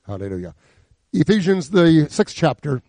Hallelujah. Ephesians, the 6th chapter.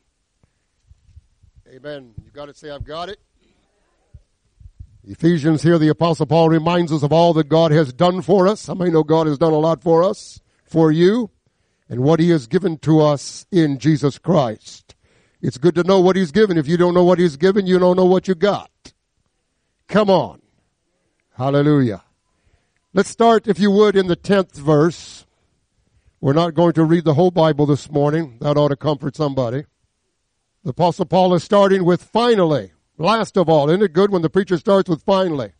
Amen. You got it? Say, I've got it. Ephesians here, the Apostle Paul reminds us of all that God has done for us. How many know God has done a lot for us, for you, and what he has given to us in Jesus Christ? It's good to know what he's given. If you don't know what he's given, you don't know what you got. Come on. Hallelujah. Let's start, if you would, in the 10th verse. We're not going to read the whole Bible this morning. That ought to comfort somebody. The Apostle Paul is starting with finally. Last of all, isn't it good when the preacher starts with finally?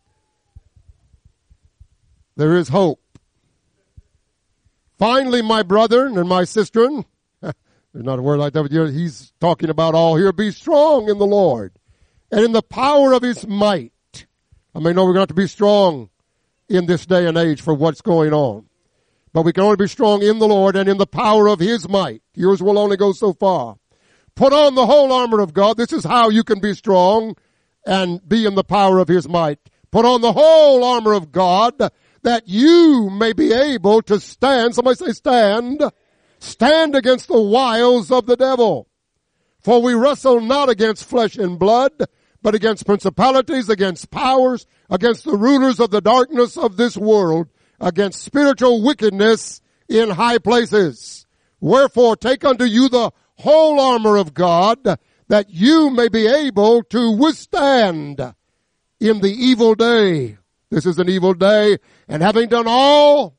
There is hope. Finally, my brethren and my sister, there's not a word like that, but he's talking about all here. Be strong in the Lord and in the power of his might. I may know we're going to have to be strong in this day and age for what's going on. But we can only be strong in the Lord and in the power of his might. Yours will only go so far. Put on the whole armor of God. This is how you can be strong and be in the power of his might. Put on the whole armor of God that you may be able to stand. Somebody say stand. Stand against the wiles of the devil. For we wrestle not against flesh and blood, but against principalities, against powers, against the rulers of the darkness of this world, against spiritual wickedness in high places. Wherefore take unto you the whole armor of God, that you may be able to withstand in the evil day. This is an evil day, and having done all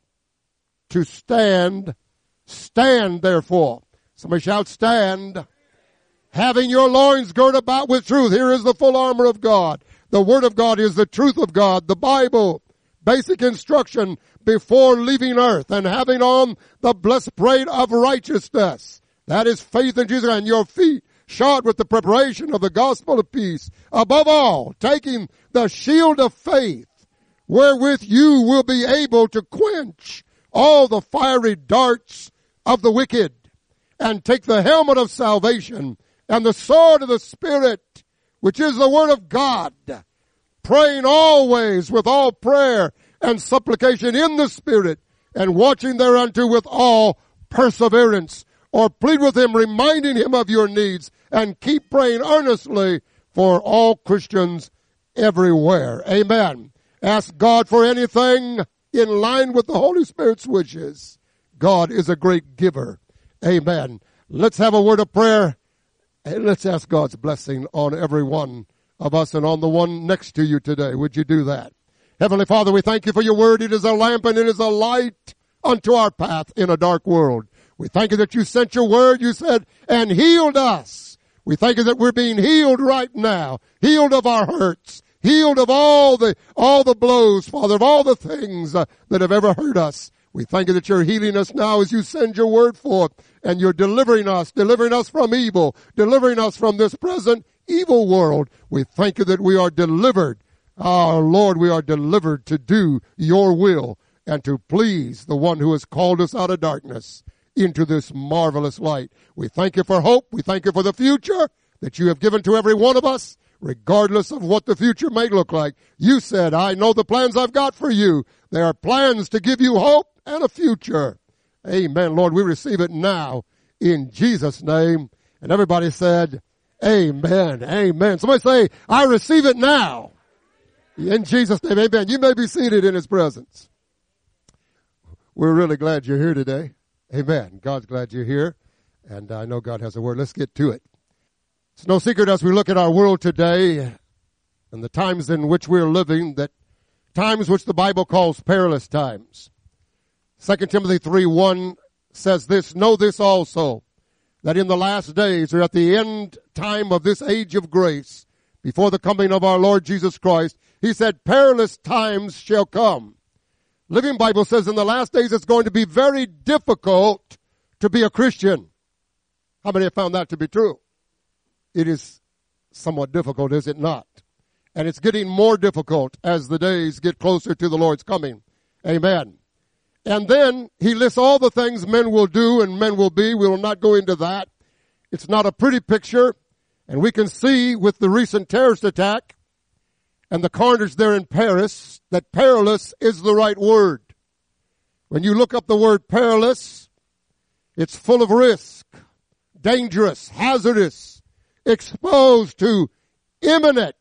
to stand, stand therefore. Somebody shout, stand. Having your loins girt about with truth. Here is the full armor of God. The Word of God is the truth of God, the Bible. Basic instruction before leaving earth, and having on the breastplate of righteousness. That is faith in Jesus, and your feet shod with the preparation of the gospel of peace. Above all, taking the shield of faith, wherewith you will be able to quench all the fiery darts of the wicked, and take the helmet of salvation and the sword of the Spirit, which is the word of God, praying always with all prayer and supplication in the Spirit, and watching thereunto with all perseverance. Or plead with him, reminding him of your needs, and keep praying earnestly for all Christians everywhere. Amen. Ask God for anything in line with the Holy Spirit's wishes. God is a great giver. Amen. Let's have a word of prayer, and let's ask God's blessing on every one of us and on the one next to you today. Would you do that? Heavenly Father, we thank you for your word. It is a lamp and it is a light unto our path in a dark world. We thank you that you sent your word, you said, and healed us. We thank you that we're being healed right now. Healed of our hurts. Healed of all the blows, Father, of all the things that have ever hurt us. We thank you that you're healing us now as you send your word forth, and you're delivering us from evil, delivering us from this present evil world. We thank you that we are delivered. Our Lord, we are delivered to do your will and to please the one who has called us out of darkness into this marvelous light. We thank you for hope. We thank you for the future that you have given to every one of us, regardless of what the future may look like. You said, I know the plans I've got for you. They are plans to give you hope and a future. Amen. Lord, we receive it now in Jesus' name. And everybody said, amen. Amen. Somebody say, I receive it now. In Jesus' name, amen. You may be seated in his presence. We're really glad you're here today. Amen. God's glad you're here, and I know God has a word. Let's get to it. It's no secret as we look at our world today and the times in which we're living, that times which the Bible calls perilous times. 2 Timothy 3:1 says this, know this also, that in the last days, or at the end time of this age of grace, before the coming of our Lord Jesus Christ, he said, perilous times shall come. Living Bible says in the last days it's going to be very difficult to be a Christian. How many have found that to be true? It is somewhat difficult, is it not? And it's getting more difficult as the days get closer to the Lord's coming. Amen. And then he lists all the things men will do and men will be. We will not go into that. It's not a pretty picture. And we can see with the recent terrorist attack and the carnage there in Paris that perilous is the right word. When you look up the word perilous, It's full of risk, dangerous, hazardous, exposed to imminent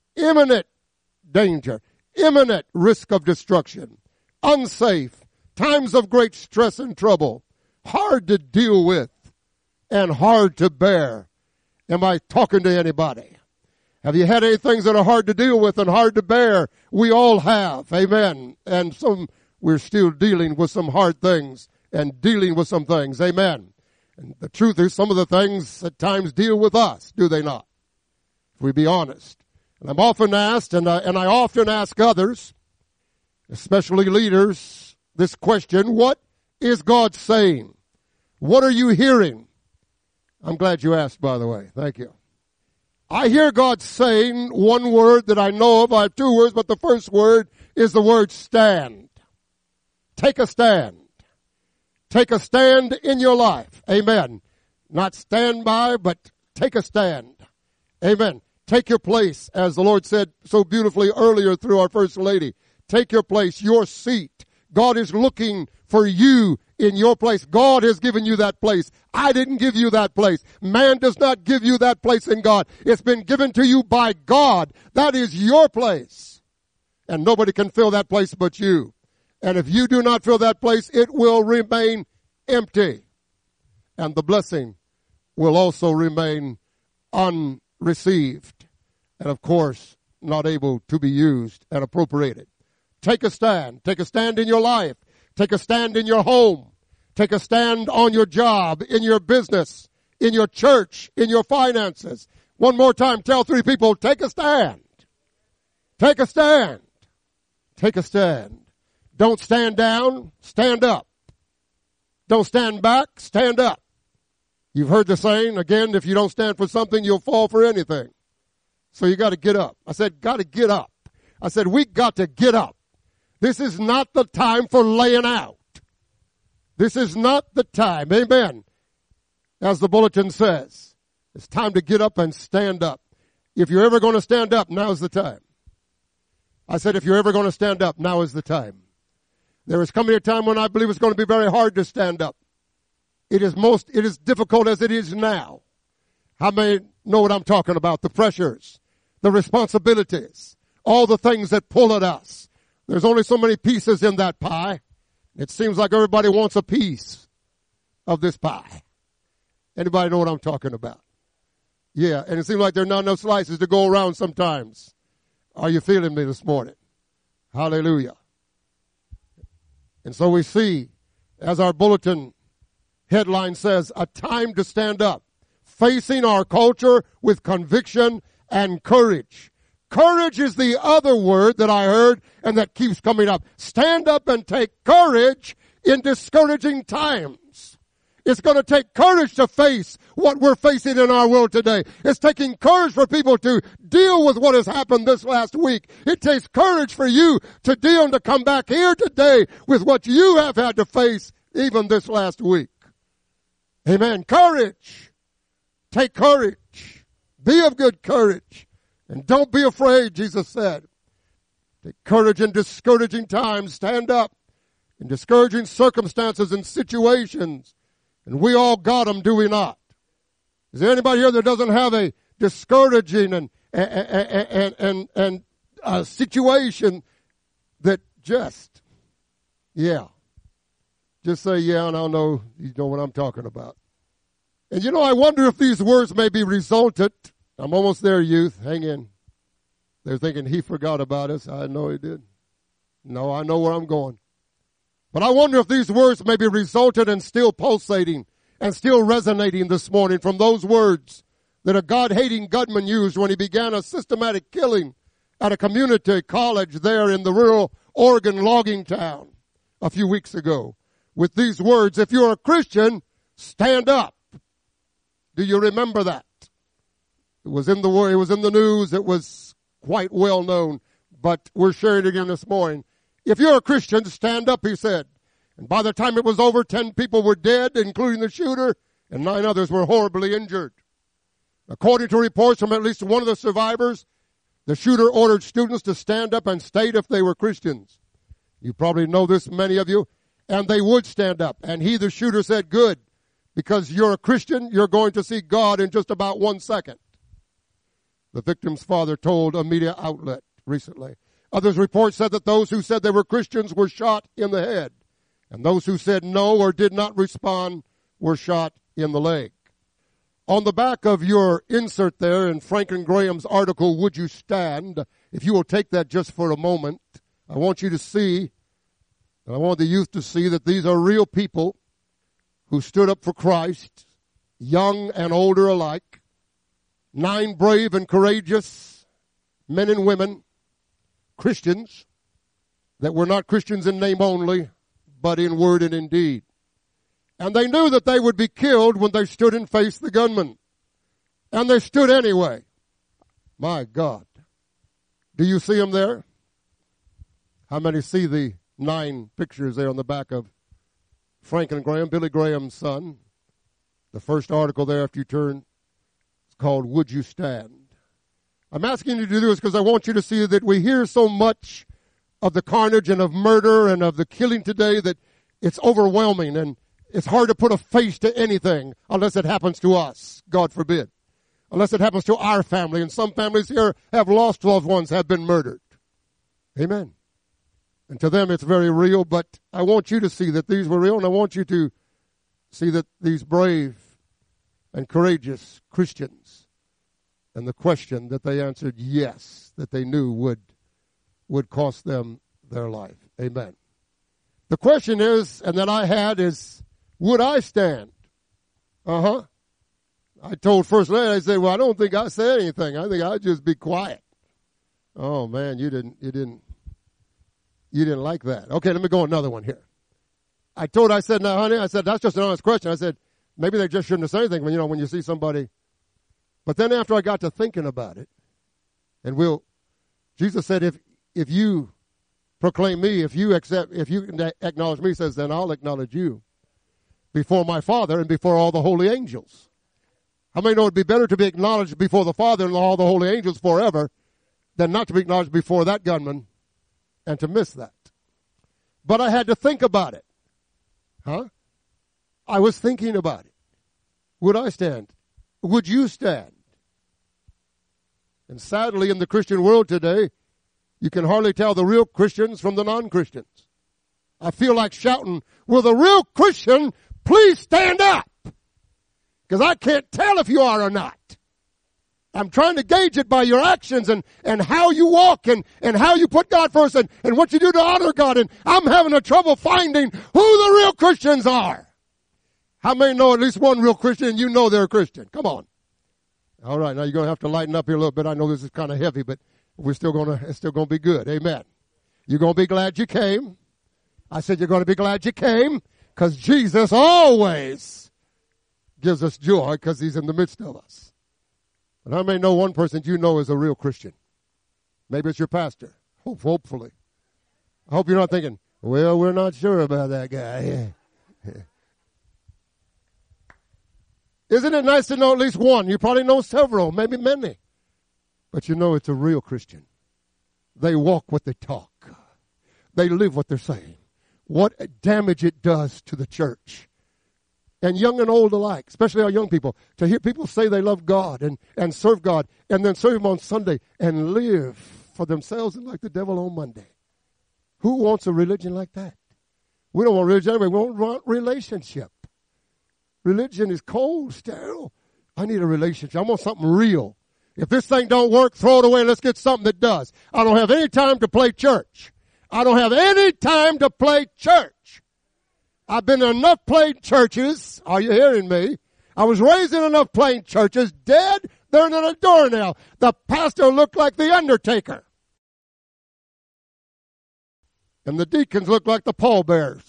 danger, imminent risk of destruction, unsafe, times of great stress and trouble, hard to deal with, and hard to bear. Am I talking to anybody? Have you had any things that are hard to deal with and hard to bear? We all have. Amen. And we're still dealing with some hard things and dealing with some things. Amen. And the truth is, some of the things at times deal with us, do they not? If we be honest. And I'm often asked, and I often ask others, especially leaders, this question: what is God saying? What are you hearing? I'm glad you asked, by the way. Thank you. I hear God saying one word that I know of. I have two words, but the first word is the word stand. Take a stand. Take a stand in your life. Amen. Not stand by, but take a stand. Amen. Take your place, as the Lord said so beautifully earlier through our First Lady. Take your place, your seat. God is looking for you in your place. God has given you that place. I didn't give you that place. Man does not give you that place in God. It's been given to you by God. That is your place. And nobody can fill that place but you. And if you do not fill that place, it will remain empty. And the blessing will also remain unreceived. And of course, not able to be used and appropriated. Take a stand. Take a stand in your life. Take a stand in your home. Take a stand on your job, in your business, in your church, in your finances. One more time, tell three people, take a stand. Take a stand. Take a stand. Don't stand down, stand up. Don't stand back, stand up. You've heard the saying, again, if you don't stand for something, you'll fall for anything. So you got to get up. I said, got to get up. I said, we got to get up. This is not the time for laying out. This is not the time. Amen. As the bulletin says, it's time to get up and stand up. If you're ever going to stand up, now's the time. I said, if you're ever going to stand up, now is the time. There is coming a time when I believe it's going to be very hard to stand up. It is difficult as it is now. How many know what I'm talking about? The pressures, the responsibilities, all the things that pull at us. There's only so many pieces in that pie. It seems like everybody wants a piece of this pie. Anybody know what I'm talking about? Yeah, and it seems like there are not enough slices to go around sometimes. Are you feeling me this morning? Hallelujah. And so we see, as our bulletin headline says, a time to stand up, facing our culture with conviction and courage. Courage is the other word that I heard and that keeps coming up. Stand up and take courage in discouraging times. It's going to take courage to face what we're facing in our world today. It's taking courage for people to deal with what has happened this last week. It takes courage for you to deal and to come back here today with what you have had to face even this last week. Amen. Courage. Take courage. Be of good courage. And don't be afraid, Jesus said. Take courage in discouraging times. Stand up in discouraging circumstances and situations. And we all got them, do we not? Is there anybody here that doesn't have a discouraging and a situation that just say, yeah, and I know you know what I'm talking about. And you know, I wonder if these words may be resulted. I'm almost there, youth. Hang in. They're thinking he forgot about us. I know he did. No, I know where I'm going. But I wonder if these words may be resulted and still pulsating and still resonating this morning from those words that a God-hating gunman used when he began a systematic killing at a community college there in the rural Oregon logging town a few weeks ago. With these words, if you're a Christian, stand up. Do you remember that? It was in the news. It was quite well known, but we're sharing it again this morning. If you're a Christian, stand up, he said. And by the time it was over, 10 people were dead, including the shooter, and 9 others were horribly injured. According to reports from at least one of the survivors, the shooter ordered students to stand up and state if they were Christians. You probably know this, many of you. And they would stand up. And he, the shooter, said, good. because you're a Christian, you're going to see God in just about 1 second. The victim's father told a media outlet recently. Others' reports said that those who said they were Christians were shot in the head, and those who said no or did not respond were shot in the leg. On the back of your insert there in Franklin Graham's article, Would You Stand? If you will take that just for a moment, I want you to see, and I want the youth to see, that these are real people who stood up for Christ, young and older alike. 9 brave and courageous men and women, Christians, that were not Christians in name only, but in word and in deed. And they knew that they would be killed when they stood and faced the gunman. And they stood anyway. My God. Do you see them there? How many see the 9 pictures there on the back of Franklin Graham, Billy Graham's son? The first article there after you turn, it's called Would You Stand? I'm asking you to do this because I want you to see that we hear so much of the carnage and of murder and of the killing today that it's overwhelming, and it's hard to put a face to anything unless it happens to us, God forbid. Unless it happens to our family, and some families here have lost loved ones, have been murdered. Amen. And to them it's very real, but I want you to see that these were real, and I want you to see that these brave and courageous Christians, and the question that they answered yes, that they knew would cost them their life. Amen. The question is, and that I had is, would I stand? I told First Lady, I said, well, I don't think I said anything. I think I'd just be quiet. Oh man, you didn't like that. Okay, let me go another one here. I said, now honey, I said, that's just an honest question. I said, maybe they just shouldn't have said anything when you see somebody. But then after I got to thinking about it, and Jesus said, if you proclaim me, if you acknowledge me, he says, then I'll acknowledge you before my Father and before all the holy angels. How many know it'd be better to be acknowledged before the Father and all the holy angels forever than not to be acknowledged before that gunman and to miss that? But I had to think about it. I was thinking about it. Would I stand? Would you stand? And sadly, in the Christian world today, you can hardly tell the real Christians from the non-Christians. I feel like shouting, will the real Christian please stand up? Because I can't tell if you are or not. I'm trying to gauge it by your actions and how you walk and how you put God first and what you do to honor God. And I'm having a trouble finding who the real Christians are. How many know at least one real Christian and you know they're a Christian? Come on. All right, now you're going to have to lighten up here a little bit. I know this is kind of heavy, but it's still going to be good. Amen. You're going to be glad you came. I said you're going to be glad you came because Jesus always gives us joy because he's in the midst of us. And I may know one person you know is a real Christian. Maybe it's your pastor. Hopefully. I hope you're not thinking, well, we're not sure about that guy. Isn't it nice to know at least one? You probably know several, maybe many. But you know it's a real Christian. They walk what they talk. They live what they're saying. What damage it does to the church. And young and old alike, especially our young people, to hear people say they love God and serve God and then serve him on Sunday and live for themselves and like the devil on Monday. Who wants a religion like that? We don't want religion anyway. We want relationship. Religion is cold, sterile. I need a relationship. I want something real. If this thing don't work, throw it away. Let's get something that does. I don't have any time to play church. I don't have any time to play church. I've been in enough playing churches. Are you hearing me? I was raised in enough playing churches. Dead, they're in a doornail. The pastor looked like the Undertaker. And the deacons look like the pallbearers.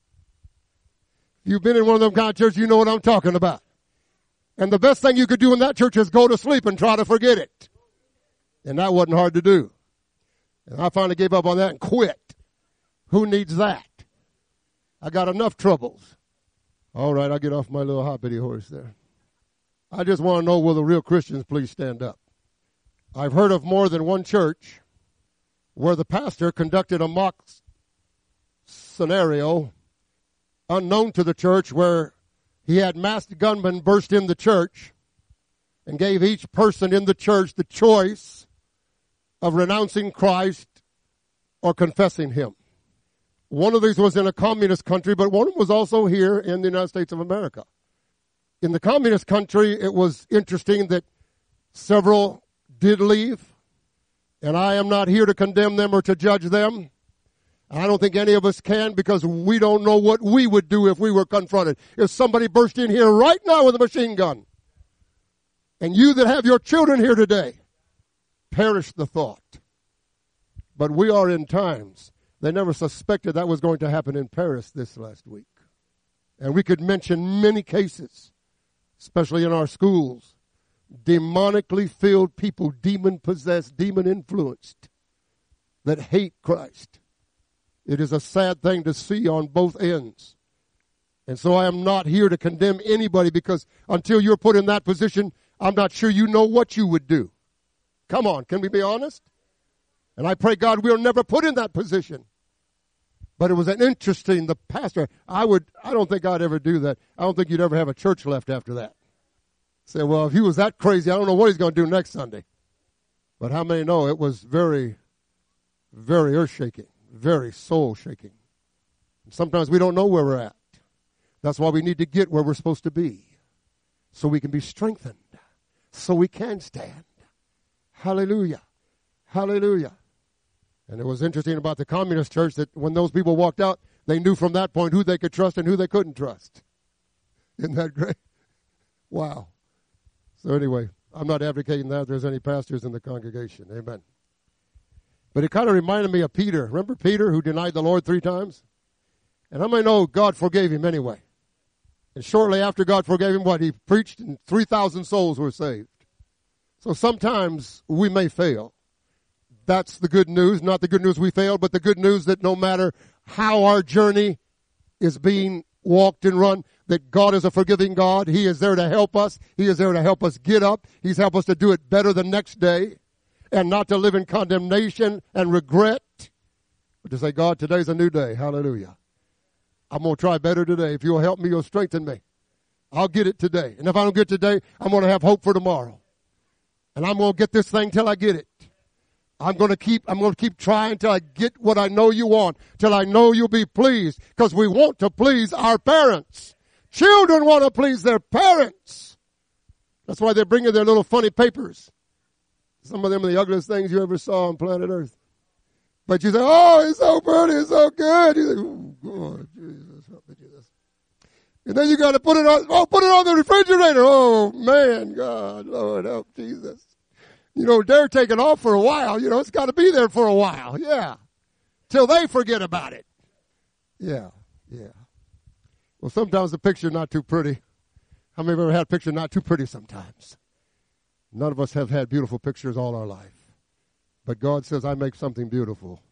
If you've been in one of them kind of churches, you know what I'm talking about. And the best thing you could do in that church is go to sleep and try to forget it. And that wasn't hard to do. And I finally gave up on that and quit. Who needs that? I got enough troubles. All right, I'll get off my little hoppity horse there. I just want to know, will the real Christians please stand up? I've heard of more than one church where the pastor conducted a mock scenario unknown to the church where he had masked gunmen burst in the church and gave each person in the church the choice of renouncing Christ or confessing him. One of these was in a communist country, but one was also here in the United States of America. In the communist country, it was interesting that several did leave, and I am not here to condemn them or to judge them. I don't think any of us can, because we don't know what we would do if we were confronted. If somebody burst in here right now with a machine gun, and you that have your children here today, perish the thought. But we are in times. They never suspected that was going to happen in Paris this last week. And we could mention many cases, especially in our schools, demonically filled people, demon-possessed, demon-influenced, that hate Christ. It is a sad thing to see on both ends. And so I am not here to condemn anybody, because until you're put in that position, I'm not sure you know what you would do. Come on, can we be honest? And I pray God we're never put in that position. But it was an interesting, the pastor, I don't think I'd ever do that. I don't think you'd ever have a church left after that. Say, well, if he was that crazy, I don't know what he's going to do next Sunday. But how many know it was very, very earth-shaking, very soul-shaking. Sometimes we don't know where we're at. That's why we need to get where we're supposed to be, so we can be strengthened, so we can stand. Hallelujah. Hallelujah. And it was interesting about the communist church that when those people walked out, they knew from that point who they could trust and who they couldn't trust. Isn't that great? Wow. So anyway, I'm not advocating that there's any pastors in the congregation. Amen. But it kind of reminded me of Peter. Remember Peter, who denied the Lord 3 times? And how many know God forgave him anyway? And shortly after God forgave him, he preached and 3,000 souls were saved. So sometimes we may fail. That's the good news, not the good news we failed, but the good news that no matter how our journey is being walked and run, that God is a forgiving God. He is there to help us. He is there to help us get up. He's helped us to do it better the next day, and not to live in condemnation and regret, but to say, God, today's a new day. Hallelujah. I'm going to try better today. If you'll help me, you'll strengthen me. I'll get it today. And if I don't get it today, I'm going to have hope for tomorrow. And I'm going to get this thing till I get it. I'm going to keep trying till I get what I know you want, till I know you'll be pleased, because we want to please our parents. Children want to please their parents. That's why they're bringing their little funny papers. Some of them are the ugliest things you ever saw on planet Earth. But you say, oh, it's so pretty, it's so good. You say, oh, God, Jesus, help me, Jesus. And then you got to put it on the refrigerator. Oh, man, God, Lord, help Jesus. They're taking off for a while. It's got to be there for a while. Yeah. Till they forget about it. Yeah. Well, sometimes the picture's not too pretty. How many have ever had a picture not too pretty sometimes? None of us have had beautiful pictures all our life. But God says, I make something beautiful.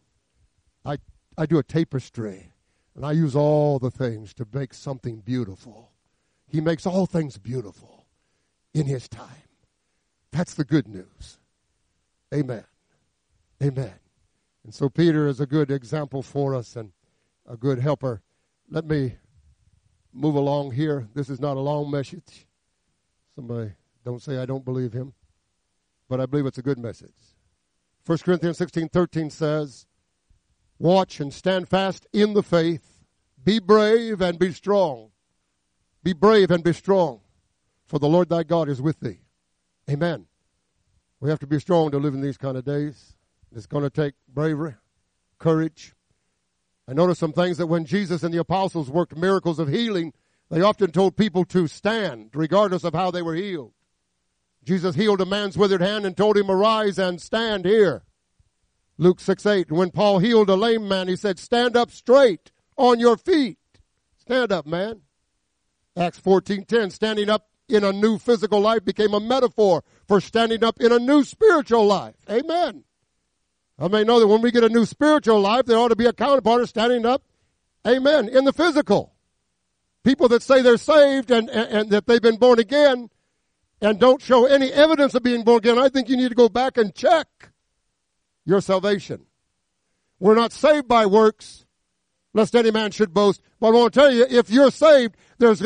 I do a tapestry, and I use all the things to make something beautiful. He makes all things beautiful in his time. That's the good news. Amen. Amen. And so Peter is a good example for us and a good helper. Let me move along here. This is not a long message. Somebody don't say I don't believe him, but I believe it's a good message. 1 Corinthians 16:13 says, watch and stand fast in the faith. Be brave and be strong. Be brave and be strong, for the Lord thy God is with thee. Amen. We have to be strong to live in these kind of days. It's going to take bravery, courage. I noticed some things that when Jesus and the apostles worked miracles of healing, they often told people to stand, regardless of how they were healed. Jesus healed a man's withered hand and told him, arise and stand here. Luke 6:8. And when Paul healed a lame man, he said, stand up straight on your feet. Stand up, man. Acts 14:10. Standing up in a new physical life became a metaphor for standing up in a new spiritual life. Amen. I may know that when we get a new spiritual life, there ought to be a counterpart of standing up, amen, in the physical. People that say they're saved and that they've been born again and don't show any evidence of being born again, I think you need to go back and check your salvation. We're not saved by works, lest any man should boast. But I want to tell you, if you're saved, there's going to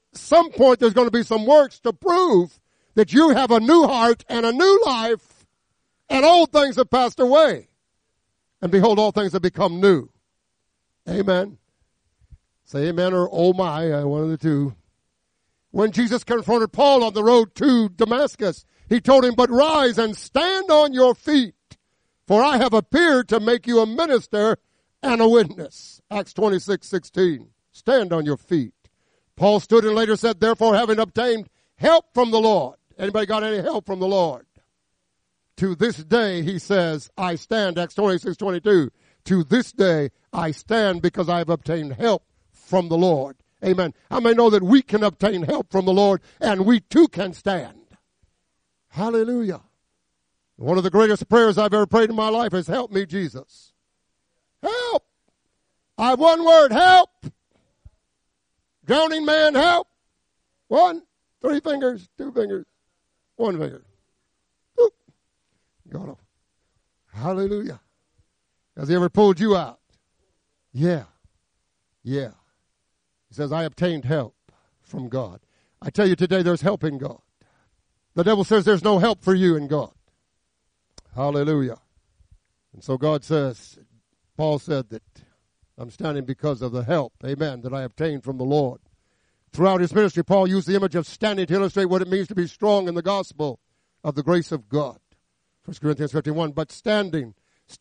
some point there's going to be some works to prove that you have a new heart and a new life, and old things have passed away. And behold, all things have become new. Amen. Say amen or oh my, one of the two. When Jesus confronted Paul on the road to Damascus, he told him, but rise and stand on your feet, for I have appeared to make you a minister and a witness. Acts 26:16. Stand on your feet. Paul stood and later said, therefore, having obtained help from the Lord. Anybody got any help from the Lord? To this day, he says, I stand. Acts 26:22. To this day, I stand because I have obtained help from the Lord. Amen. I may know that we can obtain help from the Lord, and we too can stand. Hallelujah. One of the greatest prayers I've ever prayed in my life is, help me, Jesus. Help. I have one word, help. Drowning man, help. 1, 3 fingers, 2 fingers, 1 finger. Oop. Got him. Hallelujah. Has he ever pulled you out? Yeah. Yeah. He says, I obtained help from God. I tell you today, there's help in God. The devil says there's no help for you in God. Hallelujah. And so God says, Paul said that I'm standing because of the help, amen, that I obtained from the Lord. Throughout his ministry, Paul used the image of standing to illustrate what it means to be strong in the gospel of the grace of God. 1 Corinthians 15:1. But standing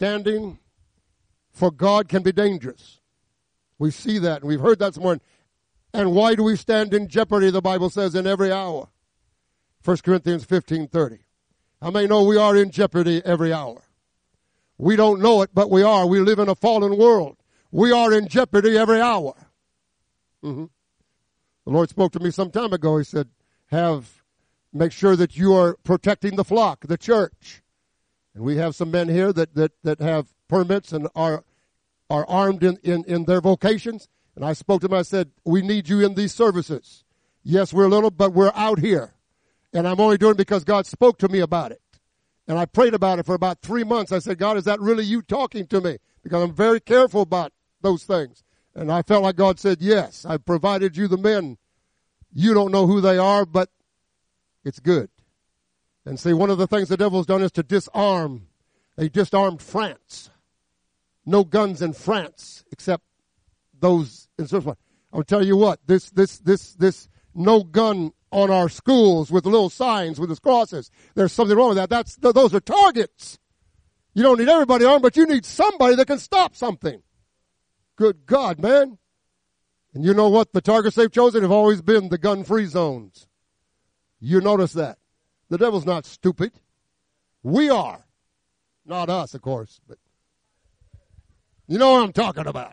for God can be dangerous. We see that, and we've heard that this morning. And why do we stand in jeopardy, the Bible says, in every hour? 1 Corinthians 15:30. How many know we are in jeopardy every hour? We don't know it, but we are. We live in a fallen world. We are in jeopardy every hour. Mm-hmm. The Lord spoke to me some time ago. He said, make sure that you are protecting the flock, the church. And we have some men here that have permits and are armed in their vocations. And I spoke to them, I said, we need you in these services. Yes, we're little, but we're out here. And I'm only doing it because God spoke to me about it. And I prayed about it for about 3 months. I said, God, is that really you talking to me? Because I'm very careful about those things. And I felt like God said, yes, I've provided you the men. You don't know who they are, but it's good. And see, one of the things the devil's done is to disarm. They disarmed France. No guns in France except those in Switzerland. I'll tell you what, this no gun on our schools with little signs with the crosses. There's something wrong with that. Those are targets. You don't need everybody armed, but you need somebody that can stop something. Good God, man. And you know what? The targets they've chosen have always been the gun-free zones. You notice that. The devil's not stupid. We are. Not us, of course, but you know what I'm talking about.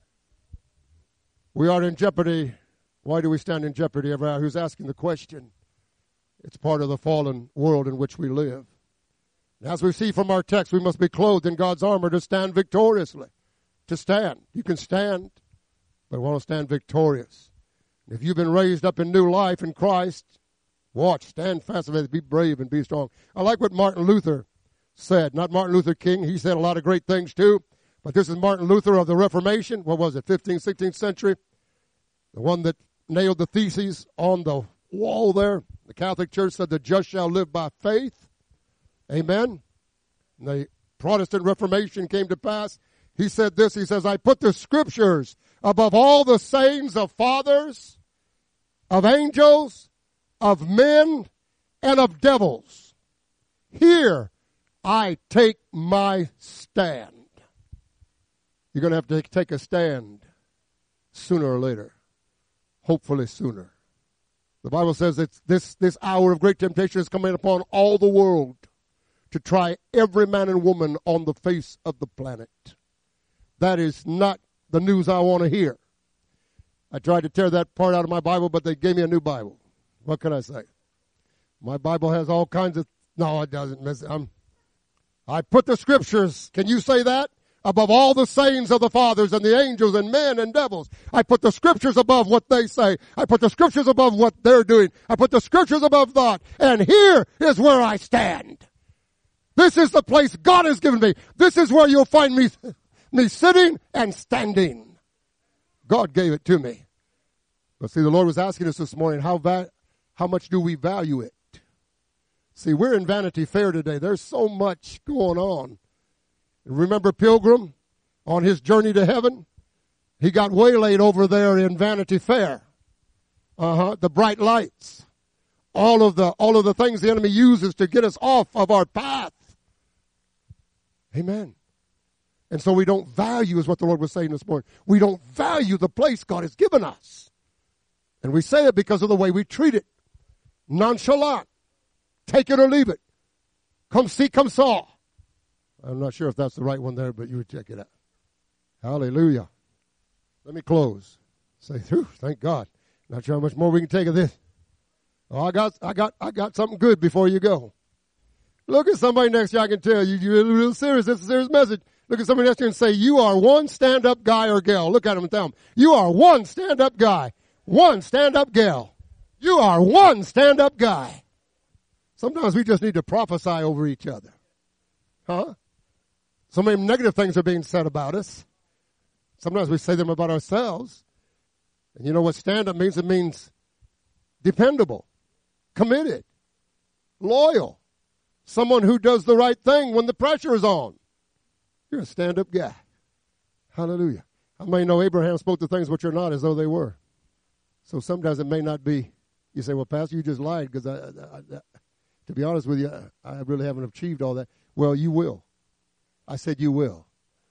We are in jeopardy. Why do we stand in jeopardy every hour? Who's asking the question? It's part of the fallen world in which we live. As we see from our text, we must be clothed in God's armor to stand victoriously. To stand. You can stand, but I want to stand victorious. If you've been raised up in new life in Christ, watch, stand fast, be brave and be strong. I like what Martin Luther said. Not Martin Luther King. He said a lot of great things too. But this is Martin Luther of the Reformation. What was it, 15th, 16th century? The one that nailed the theses on the wall there. The Catholic Church said the just shall live by faith. Amen. And the Protestant Reformation came to pass. He said this, he says, I put the scriptures above all the sayings of fathers, of angels, of men, and of devils. Here I take my stand. You're going to have to take a stand sooner or later. Hopefully sooner. The Bible says that this hour of great temptation is coming upon all the world to try every man and woman on the face of the planet. That is not the news I want to hear. I tried to tear that part out of my Bible, but they gave me a new Bible. What can I say? My Bible has all kinds of... No, it doesn't. I put the scriptures, can you say that? Above all the sayings of the fathers and the angels and men and devils. I put the scriptures above what they say. I put the scriptures above what they're doing. I put the scriptures above that. And here is where I stand. This is the place God has given me. This is where you'll find me sitting and standing. God gave it to me. But see, the Lord was asking us this morning, how much do we value it? See, we're in Vanity Fair today. There's so much going on. Remember Pilgrim on his journey to heaven? He got waylaid over there in Vanity Fair. The bright lights. All of the things the enemy uses to get us off of our path. Amen. And so we don't value, is what the Lord was saying this morning. We don't value the place God has given us. And we say it because of the way we treat it. Nonchalant. Take it or leave it. Come see, come saw. I'm not sure if that's the right one there, but you would check it out. Hallelujah. Let me close. Say, thank God. Not sure how much more we can take of this. Oh, I got something good before you go. Look at somebody next to you. I can tell you're real serious. This is a serious message. Look at somebody next to you and say, you are one stand-up guy or gal. Look at them and tell them, you are one stand-up guy, one stand-up gal. You are one stand-up guy. Sometimes we just need to prophesy over each other. Huh? So many negative things are being said about us. Sometimes we say them about ourselves. And you know what stand-up means? It means dependable, committed, loyal, someone who does the right thing when the pressure is on. You're a stand-up guy. Hallelujah. How many know Abraham spoke the things which are not as though they were? So sometimes it may not be. You say, well, Pastor, you just lied because to be honest with you, I really haven't achieved all that. Well, you will. I said you will.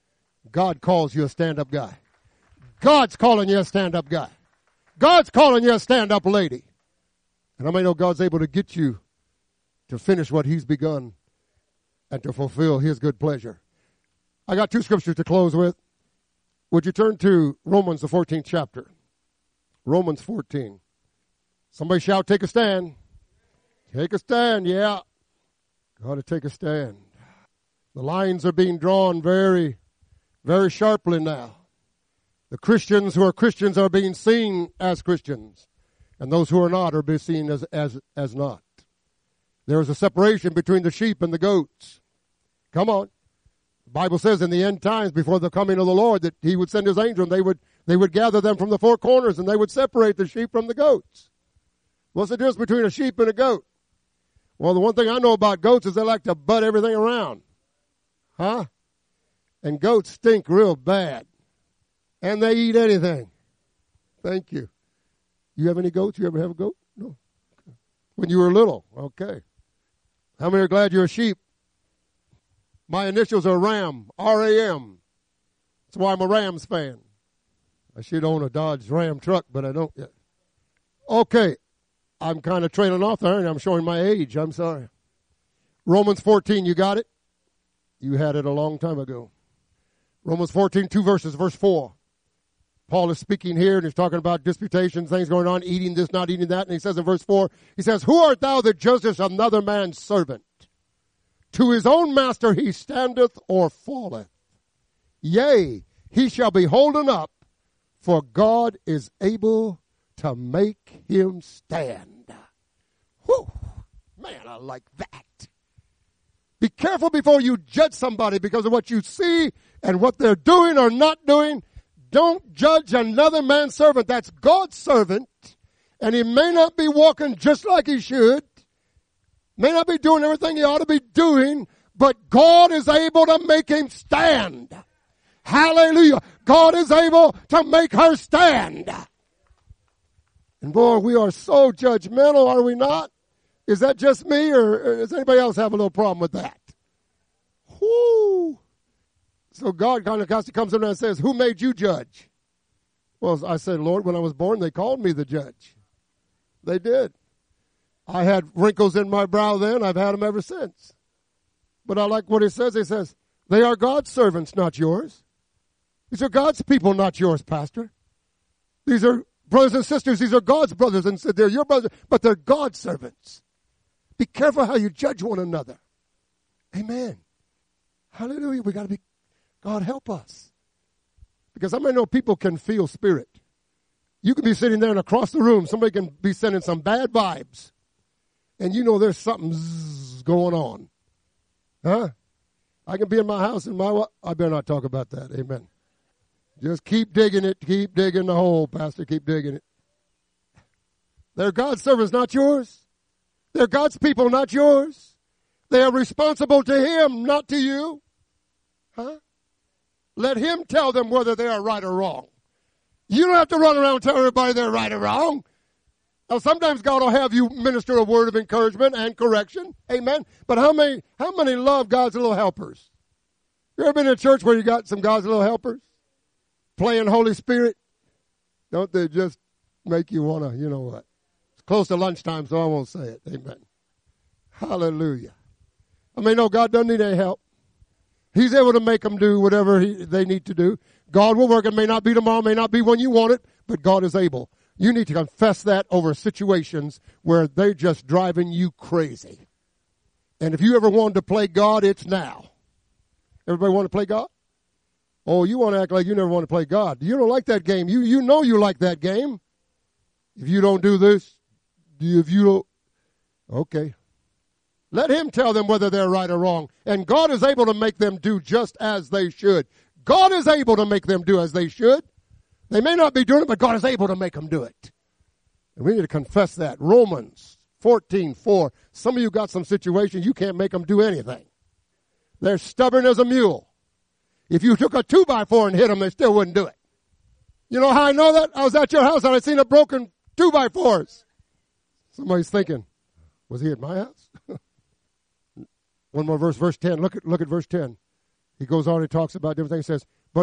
God calls you a stand-up guy. God's calling you a stand-up guy. God's calling you a stand-up lady. And I may know God's able to get you to finish what he's begun and to fulfill his good pleasure. I got two scriptures to close with. Would you turn to Romans, the 14th chapter? Romans 14. Somebody shout, take a stand. Take a stand, yeah. Got to take a stand. The lines are being drawn very, very sharply now. The Christians who are Christians are being seen as Christians, and those who are not are being seen as not. There is a separation between the sheep and the goats. Come on. The Bible says in the end times, before the coming of the Lord, that he would send his angel, and they would gather them from the four corners, and they would separate the sheep from the goats. What's the difference between a sheep and a goat? Well, the one thing I know about goats is they like to butt everything around. Huh? And goats stink real bad. And they eat anything. Thank you. You have any goats? You ever have a goat? No. Okay. When you were little? Okay. How many are glad you're a sheep? My initials are RAM, R-A-M. That's why I'm a Rams fan. I should own a Dodge Ram truck, but I don't yet. Okay. I'm kind of trailing off there, and I'm showing my age. I'm sorry. Romans 14, you got it? You had it a long time ago. Romans 14, 2 verses, verse 4. Paul is speaking here, and he's talking about disputations, things going on, eating this, not eating that. And he says in verse 4, he says, who art thou that judgest another man's servant? To his own master he standeth or falleth. Yea, he shall be holden up, for God is able to make him stand. Whew. Man, I like that. Be careful before you judge somebody because of what you see and what they're doing or not doing. Don't judge another man's servant. That's God's servant. And he may not be walking just like he should. May not be doing everything he ought to be doing. But God is able to make him stand. Hallelujah. God is able to make her stand. And boy, we are so judgmental, are we not? Is that just me, or does anybody else have a little problem with that? Whoo! So God kind of comes in and says, who made you judge? Well, I said, Lord, when I was born, they called me the judge. They did. I had wrinkles in my brow then. I've had them ever since. But I like what he says. He says, they are God's servants, not yours. These are God's people, not yours, Pastor. These are brothers and sisters. These are God's brothers and sisters. They're your brothers, but they're God's servants. Be careful how you judge one another. Amen. Hallelujah. We got to be, God help us. Because I may know people can feel spirit. You can be sitting there and across the room, somebody can be sending some bad vibes. And you know there's something going on. Huh? I can be in my house and I better not talk about that. Amen. Just keep digging it. Keep digging the hole, Pastor. Keep digging it. They're God's servants, not yours. They're God's people, not yours. They are responsible to Him, not to you. Huh? Let Him tell them whether they are right or wrong. You don't have to run around and tell everybody they're right or wrong. Now, sometimes God will have you minister a word of encouragement and correction. Amen. But how many love God's little helpers? You ever been in a church where you got some God's little helpers playing Holy Spirit? Don't they just make you want to, you know what? It's close to lunchtime, so I won't say it. Amen. Hallelujah. I mean, no, God doesn't need any help. He's able to make them do whatever they need to do. God will work. It may not be tomorrow, may not be when you want it, but God is able. You need to confess that over situations where they're just driving you crazy. And if you ever wanted to play God, it's now. Everybody want to play God? Oh, you want to act like you never want to play God. You don't like that game. You know you like that game. If you don't do this, if you don't, okay. Let Him tell them whether they're right or wrong. And God is able to make them do just as they should. God is able to make them do as they should. They may not be doing it, but God is able to make them do it. And we need to confess that. Romans 14:4. Some of you got some situations you can't make them do anything. They're stubborn as a mule. If you took a 2x4 and hit them, they still wouldn't do it. You know how I know that? I was at your house and I seen a broken 2x4s. Somebody's thinking, was he at my house? One more verse, verse 10. Look at verse 10. He goes on and talks about different things. He says, but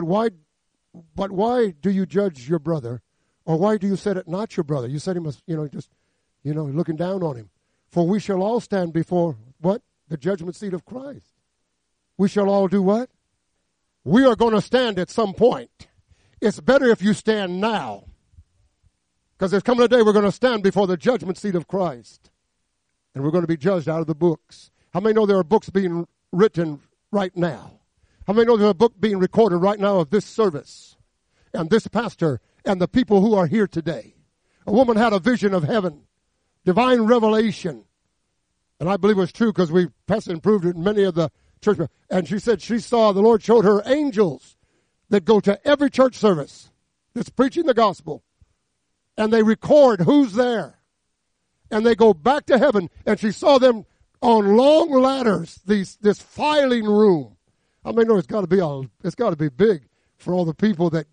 why do you judge your brother? Or why do you set it not your brother? You said he must, looking down on him. For we shall all stand before, what? The judgment seat of Christ. We shall all do what? We are going to stand at some point. It's better if you stand now. Because there's coming a day we're going to stand before the judgment seat of Christ. And we're going to be judged out of the books. How many know there are books being written right now? How many know there's a book being recorded right now of this service and this pastor and the people who are here today? A woman had a vision of heaven, divine revelation. And I believe it was true because we passed and proved it in many of the church. And she said she saw the Lord showed her angels that go to every church service that's preaching the gospel. And they record who's there. And they go back to heaven. And she saw them on long ladders, this filing room. I mean, no, it's got to be big for all the people that.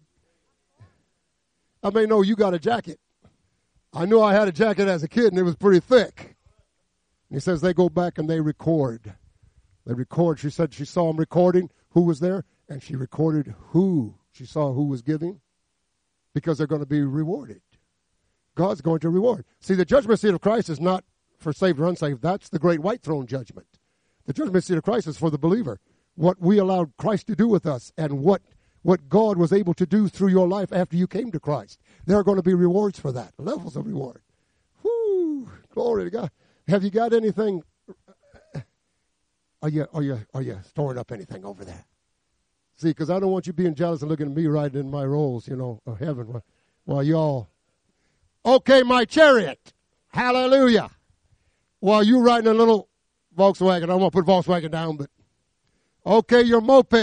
I mean, no, you got a jacket. I knew I had a jacket as a kid, and it was pretty thick. And he says they go back and they record. They record. She said she saw them recording who was there, and she recorded who she saw who was giving, because they're going to be rewarded. God's going to reward. See, the judgment seat of Christ is not for saved or unsaved. That's the great white throne judgment. The judgment seat of Christ is for the believer. What we allowed Christ to do with us and what God was able to do through your life after you came to Christ. There are going to be rewards for that, levels of reward. Whoo, glory to God. Have you got anything? Are you storing up anything over there? See, because I don't want you being jealous and looking at me riding in my rolls, of heaven while y'all. Okay, my chariot. Hallelujah. While you riding a little Volkswagen, I don't want to put Volkswagen down, but okay, your moped.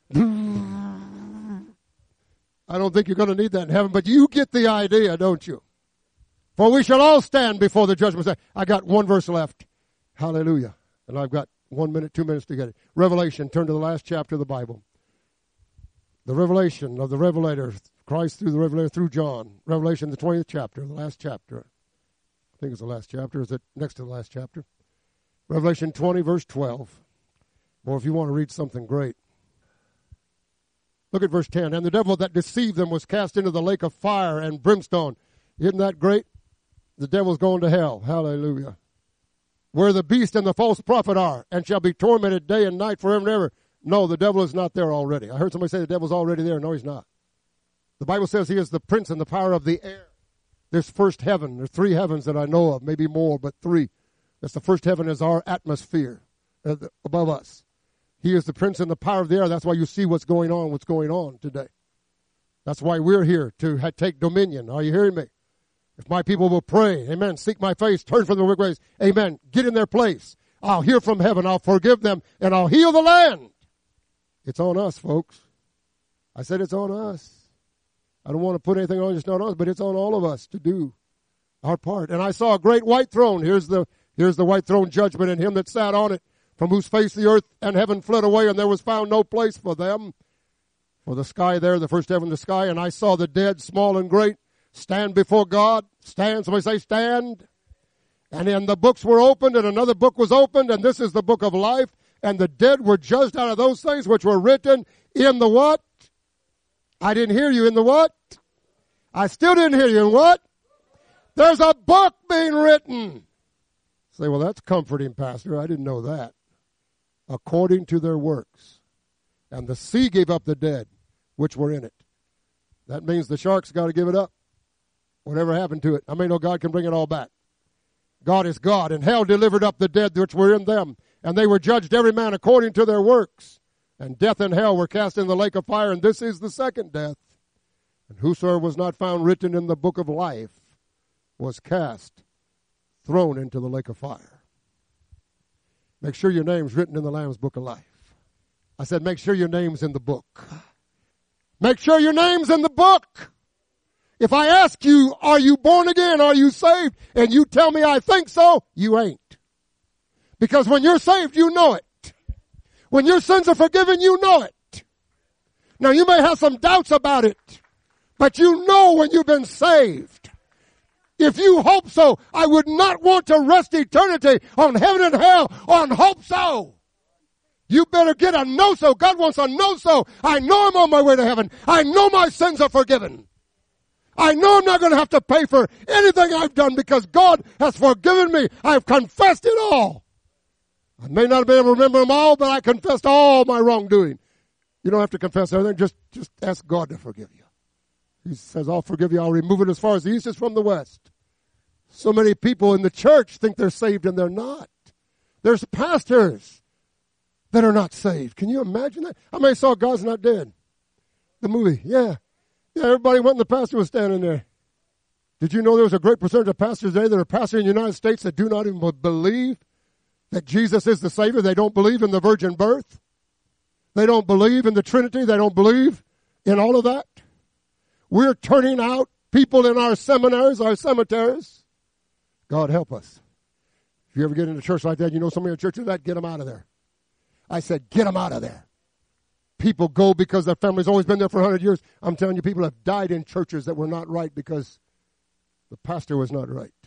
I don't think you're going to need that in heaven, but you get the idea, don't you? For we shall all stand before the judgment seat. I got one verse left. Hallelujah. And I've got 1 minute, 2 minutes to get it. Revelation, turn to the last chapter of the Bible. The revelation of the Revelator, Christ through the Revelator, through John. Revelation, the 20th chapter, the last chapter. I think it's the last chapter. Is it next to the last chapter? Revelation 20, verse 12. Or if you want to read something great. Look at verse 10. And the devil that deceived them was cast into the lake of fire and brimstone. Isn't that great? The devil's going to hell. Hallelujah. Where the beast and the false prophet are, and shall be tormented day and night forever and ever. No, the devil is not there already. I heard somebody say the devil's already there. No, he's not. The Bible says he is the prince and the power of the air. This first heaven, there's 3 heavens that I know of, maybe more, but 3. That's the first heaven is our atmosphere above us. He is the prince and the power of the air. That's why you see what's going on today. That's why we're here, to take dominion. Are you hearing me? If my people will pray, amen, seek my face, turn from their wicked ways, amen, get in their place. I'll hear from heaven, I'll forgive them, and I'll heal the land. It's on us, folks. I said it's on us. I don't want to put anything on just not on us, but it's on all of us to do Our part. And I saw a great white throne. Here's the white throne judgment, and him that sat on it, from whose face the earth and heaven fled away, and there was found no place for them. For the sky there, the first heaven, the sky, and I saw the dead, small and great, stand before God. Stand. Somebody say, stand. And then the books were opened, and another book was opened, and this is the book of life. And the dead were judged out of those things which were written in the what? I didn't hear you. In the what? I still didn't hear you. In what? There's a book being written. Say, well, that's comforting, Pastor. I didn't know that. According to their works. And the sea gave up the dead which were in it. That means the sharks got to give it up. Whatever happened to it. I mean, no, God can bring it all back. God is God, and hell delivered up the dead which were in them, and they were judged every man according to their works. And death and hell were cast in the lake of fire, and this is the second death. And whosoever was not found written in the book of life was thrown into the lake of fire. Make sure your name's written in the Lamb's book of life. I said, make sure your name's in the book. Make sure your name's in the book. If I ask you, are you born again? Are you saved? And you tell me I think so, you ain't. Because when you're saved, you know it. When your sins are forgiven, you know it. Now you may have some doubts about it, but you know when you've been saved. If you hope so, I would not want to rest eternity on heaven and hell on hope so. You better get a know so. God wants a know so. I know I'm on my way to heaven. I know my sins are forgiven. I know I'm not going to have to pay for anything I've done because God has forgiven me. I've confessed it all. I may not be able to remember them all, but I confessed all my wrongdoing. You don't have to confess everything. Just ask God to forgive you. He says, I'll forgive you. I'll remove it as far as the east is from the west. So many people in the church think they're saved and they're not. There's pastors that are not saved. Can you imagine that? How many saw God's Not Dead? The movie. Yeah, everybody went and the pastor was standing there. Did you know there was a great percentage of pastors today that are pastoring in the United States that do not even believe that Jesus is the Savior? They don't believe in the virgin birth. They don't believe in the Trinity. They don't believe in all of that. We're turning out people in our seminaries, our cemeteries. God help us. If you ever get into a church like that, you know somebody in a church like that, get them out of there. I said, get them out of there. People go because their family's always been there for 100 years. I'm telling you, people have died in churches that were not right because the pastor was not right.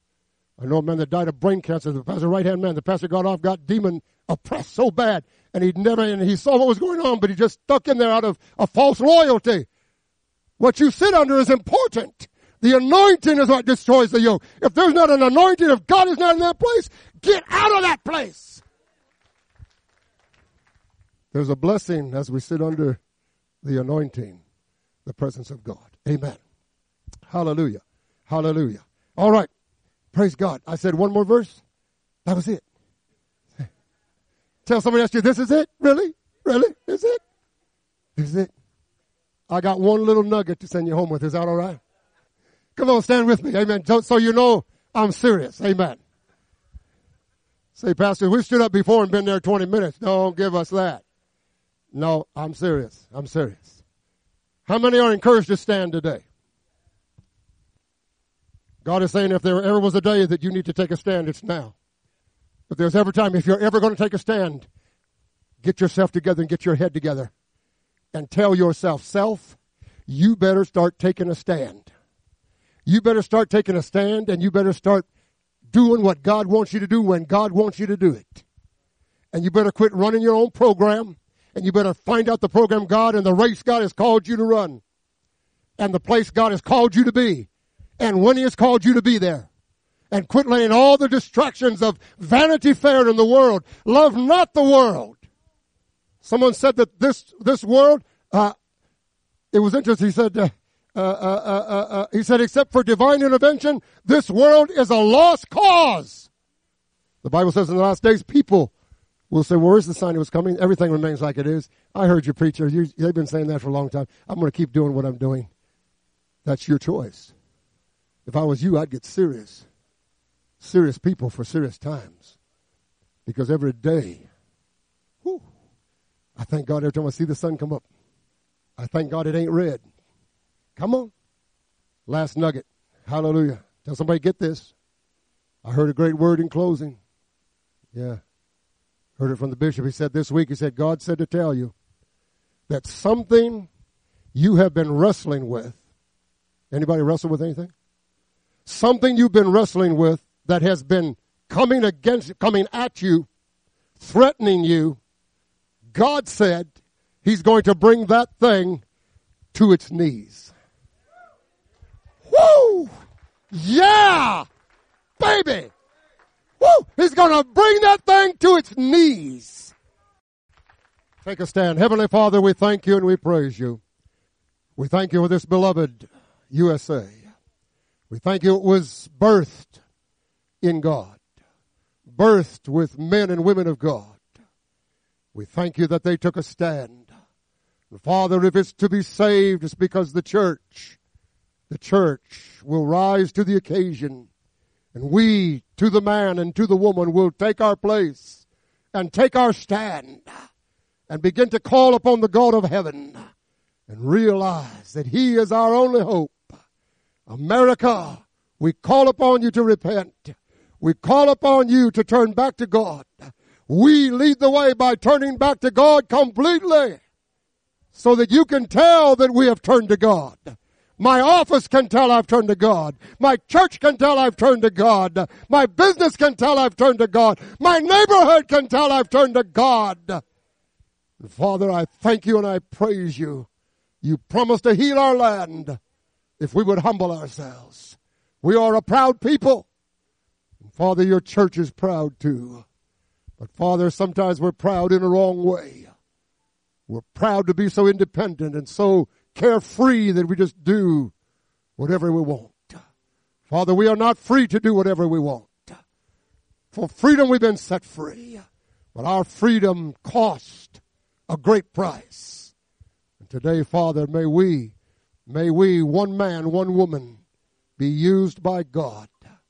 I know a man that died of brain cancer. The pastor, right-hand man, the pastor got demon oppressed so bad, and he saw what was going on, but he just stuck in there out of a false loyalty. What you sit under is important. The anointing is what destroys the yoke. If there's not an anointing, if God is not in that place, get out of that place. There's a blessing as we sit under the anointing, the presence of God. Amen. Hallelujah. Hallelujah. All right. Praise God. I said one more verse. That was it. Tell somebody else, this is it? Really? Really? Is it? Is it? I got one little nugget to send you home with. Is that all right? Come on, stand with me. Amen. So you know I'm serious. Amen. Say, Pastor, we stood up before and been there 20 minutes. Don't give us that. No, I'm serious. I'm serious. How many are encouraged to stand today? God is saying if there ever was a day that you need to take a stand, it's now. If there's ever time, if you're ever going to take a stand, get yourself together and get your head together and tell yourself, self, you better start taking a stand. You better start taking a stand, and you better start doing what God wants you to do when God wants you to do it. And you better quit running your own program, and you better find out the program God and the race God has called you to run, and the place God has called you to be, and when He has called you to be there. And quit laying all the distractions of Vanity Fair in the world. Love not the world. Someone said that this world, it was interesting. He said, except for divine intervention, this world is a lost cause. The Bible says in the last days, people will say, well, where's the sign it was coming? Everything remains like it is. I heard you, preacher. They've been saying that for a long time. I'm going to keep doing what I'm doing. That's your choice. If I was you, I'd get serious. Serious people for serious times. Because every day, I thank God every time I see the sun come up. I thank God it ain't red. Come on. Last nugget. Hallelujah. Tell somebody, get this. I heard a great word in closing. Yeah. Heard it from the bishop. He said this week, he said, God said to tell you that something you have been wrestling with. Anybody wrestle with anything? Something you've been wrestling with that has been coming at you, threatening you. God said he's going to bring that thing to its knees. Woo! Yeah! Baby! Woo! He's going to bring that thing to its knees. Take a stand. Heavenly Father, we thank you and we praise you. We thank you for this beloved USA. We thank you it was birthed in God, birthed with men and women of God. We thank you that they took a stand. And Father, if it's to be saved, it's because the church will rise to the occasion. And we, to the man and to the woman, will take our place and take our stand and begin to call upon the God of heaven and realize that he is our only hope. America, we call upon you to repent. We call upon you to turn back to God. We lead the way by turning back to God completely so that you can tell that we have turned to God. My office can tell I've turned to God. My church can tell I've turned to God. My business can tell I've turned to God. My neighborhood can tell I've turned to God. And Father, I thank you and I praise you. You promised to heal our land if we would humble ourselves. We are a proud people. And Father, your church is proud too. But Father, sometimes we're proud in a wrong way. We're proud to be so independent and so carefree that we just do whatever we want. Father, we are not free to do whatever we want. For freedom we've been set free. But our freedom cost a great price. And today, Father, may we, one man, one woman, be used by God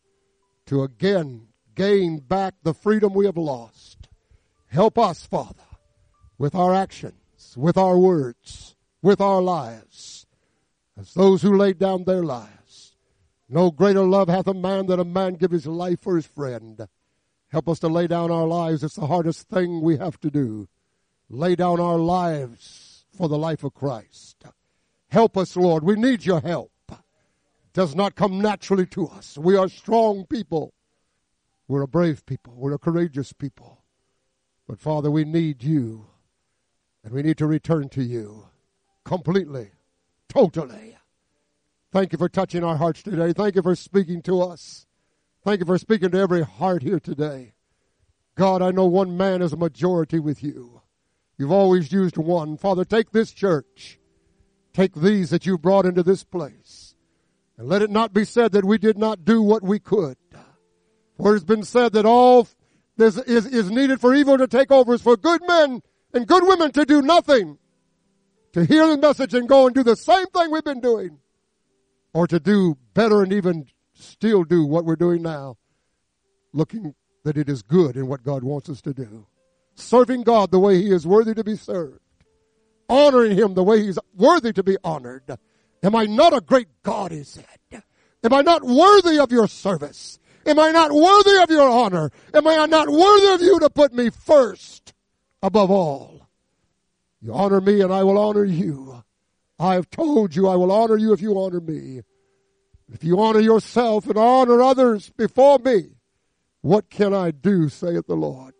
to again gain back the freedom we have lost. Help us, Father, with our actions, with our words, with our lives, as those who laid down their lives. No greater love hath a man than a man give his life for his friend. Help us to lay down our lives. It's the hardest thing we have to do. Lay down our lives for the life of Christ. Help us, Lord. We need your help. It does not come naturally to us. We are strong people. We're a brave people. We're a courageous people. But Father, we need you. And we need to return to you completely, totally. Thank you for touching our hearts today. Thank you for speaking to us. Thank you for speaking to every heart here today. God, I know one man is a majority with you. You've always used one. Father, take this church. Take these that you've brought into this place. And let it not be said that we did not do what we could. For it has been said that all this is needed for evil to take over is for good men and good women to do nothing. To hear the message and go and do the same thing we've been doing. Or to do better and even still do what we're doing now. Looking that it is good in what God wants us to do. Serving God the way he is worthy to be served. Honoring him the way he's worthy to be honored. Am I not a great God, he said. Am I not worthy of your service? Am I not worthy of your honor? Am I not worthy of you to put me first above all? You honor me and I will honor you. I have told you I will honor you if you honor me. If you honor yourself and honor others before me, what can I do, saith the Lord?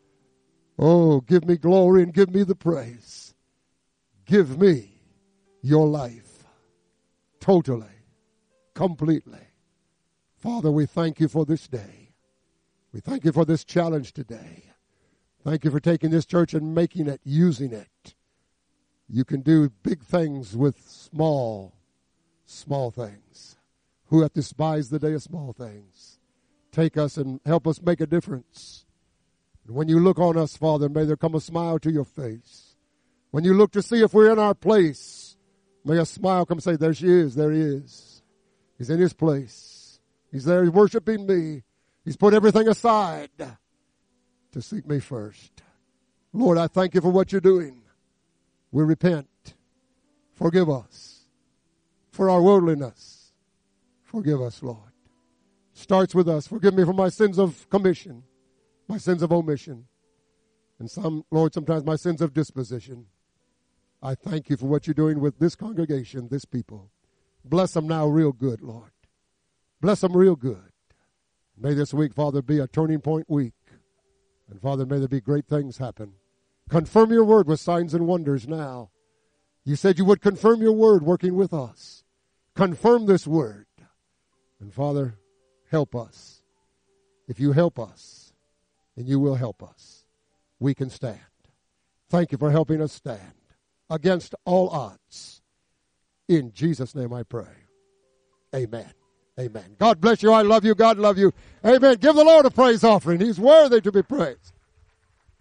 Oh, give me glory and give me the praise. Give me your life totally, completely. Father, we thank you for this day. We thank you for this challenge today. Thank you for taking this church and making it, using it. You can do big things with small things. Who hath despised the day of small things? Take us and help us make a difference. And when you look on us, Father, may there come a smile to your face. When you look to see if we're in our place, may a smile come and say, there she is, there he is. He's in his place. He's there worshiping me. He's put everything aside to seek me first. Lord, I thank you for what you're doing. We repent. Forgive us for our worldliness. Forgive us, Lord. starts with us. Forgive me for my sins of commission, my sins of omission, and Lord, sometimes my sins of disposition. I thank you for what you're doing with this congregation, this people. Bless them now real good, Lord. Bless them real good. May this week, Father, be a turning point week. And Father, may there be great things happen. Confirm your word with signs and wonders now. You said you would confirm your word working with us. Confirm this word. And Father, help us. If you help us, and you will help us, we can stand. Thank you for helping us stand against all odds. In Jesus' name I pray. Amen. Amen. God bless you. I love you. God love you. Amen. Give the Lord a praise offering. He's worthy to be praised.